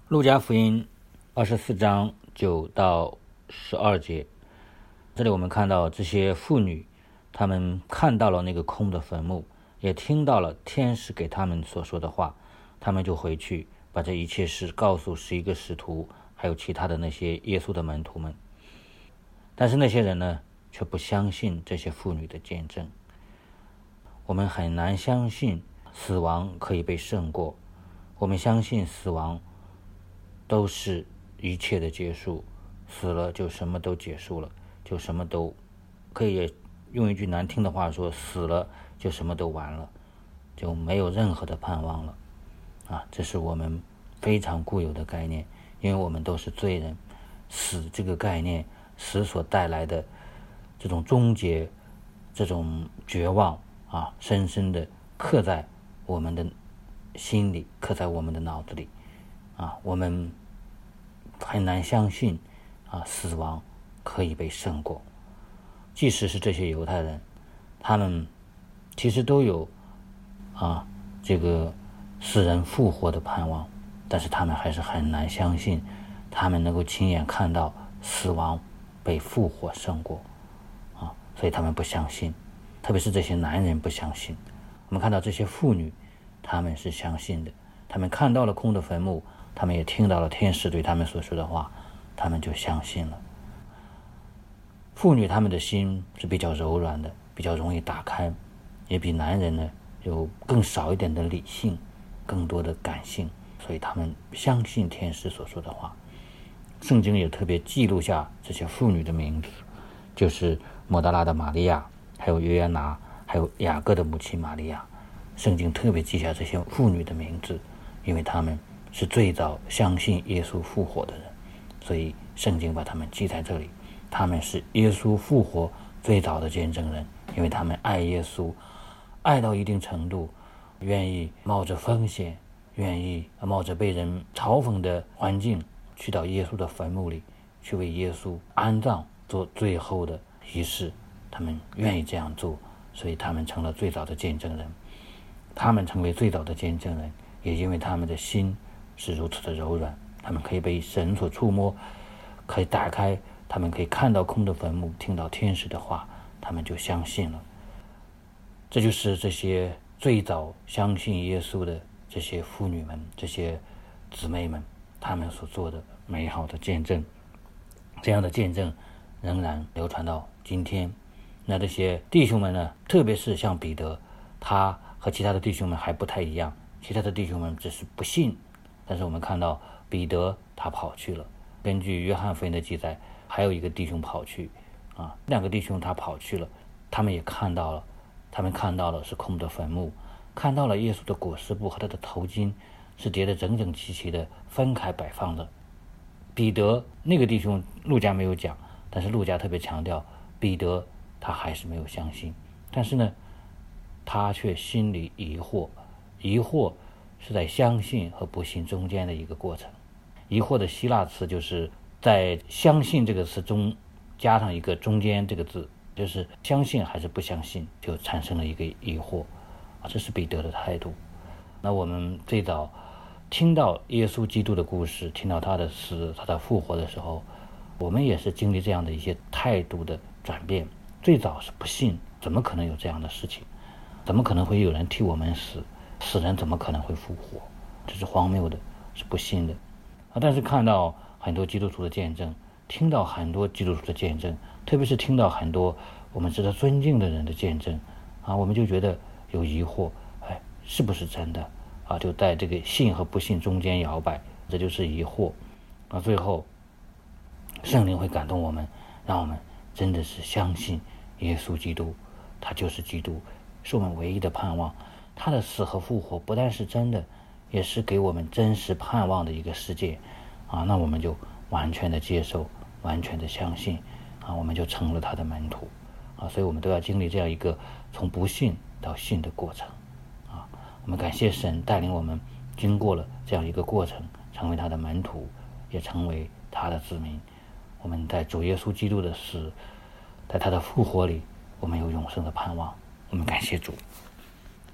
路加福音24章9到12节，这里我们看到这些妇女，她们看到了那个空的坟墓，也听到了天使给他们所说的话，他们就回去把这一切事告诉11个使徒，还有其他的那些耶稣的门徒们。但是那些人呢，却不相信这些妇女的见证。我们很难相信死亡可以被胜过，我们相信死亡都是一切的结束，死了就什么都结束了，就什么都可以用一句难听的话说，死了就什么都完了，就没有任何的盼望了这是我们非常固有的概念，因为我们都是罪人。死这个概念，死所带来的这种终结，这种绝望深深的刻在我们的心里，刻在我们的脑子里我们很难相信死亡可以被胜过。即使是这些犹太人，他们其实都有这个死人复活的盼望，但是他们还是很难相信他们能够亲眼看到死亡被复活胜过所以他们不相信，特别是这些男人不相信。我们看到这些妇女，他们是相信的，他们看到了空的坟墓，他们也听到了天使对他们所说的话，他们就相信了。妇女他们的心是比较柔软的，比较容易打开，也比男人呢有更少一点的理性，更多的感性，所以他们相信天使所说的话。圣经也特别记录下这些妇女的名字，就是抹大拉的玛利亚，还有约安拿，还有雅各的母亲玛利亚。圣经特别记下这些妇女的名字，因为他们是最早相信耶稣复活的人，所以圣经把他们记在这里。他们是耶稣复活最早的见证人，因为他们爱耶稣，爱到一定程度，愿意冒着风险，愿意冒着被人嘲讽的环境，去到耶稣的坟墓里，去为耶稣安葬，做最后的仪式。他们愿意这样做，所以他们成了最早的见证人。他们成为最早的见证人，也因为他们的心是如此的柔软，他们可以被神所触摸，可以打开，他们可以看到空的坟墓，听到天使的话，他们就相信了。这就是这些最早相信耶稣的这些妇女们，这些姊妹们，他们所做的美好的见证。这样的见证仍然流传到今天。那这些弟兄们呢，特别是像彼得，他和其他的弟兄们还不太一样，其他的弟兄们只是不信，但是我们看到彼得他跑去了。根据约翰福音的记载，还有一个弟兄跑去两个弟兄他跑去了，他们也看到了，他们看到了是空的坟墓，看到了耶稣的裹尸布和他的头巾是叠得整整齐齐的分开摆放的。彼得那个弟兄路加没有讲，但是路加特别强调彼得他还是没有相信，但是呢他却心里疑惑。疑惑是在相信和不信中间的一个过程。疑惑的希腊词就是在相信这个词中加上一个中间这个字，就是相信还是不相信，就产生了一个疑惑这是彼得的态度。那我们最早听到耶稣基督的故事，听到他的死，他的复活的时候，我们也是经历这样的一些态度的转变。最早是不信，怎么可能有这样的事情，怎么可能会有人替我们死，死人怎么可能会复活，这是荒谬的，是不信的但是看到很多基督徒的见证，听到很多基督徒的见证，特别是听到很多我们值得尊敬的人的见证我们就觉得有疑惑，是不是真的就在这个信和不信中间摇摆，这就是疑惑最后圣灵会感动我们，让我们真的是相信耶稣基督，他就是基督，是我们唯一的盼望。他的死和复活不但是真的，也是给我们真实盼望的一个世界那我们就完全的接受，完全的相信我们就成了他的门徒所以我们都要经历这样一个从不信到信的过程我们感谢神带领我们经过了这样一个过程，成为他的门徒，也成为他的子民。我们在主耶稣基督的死，在他的复活里，我们有永生的盼望。我们感谢主。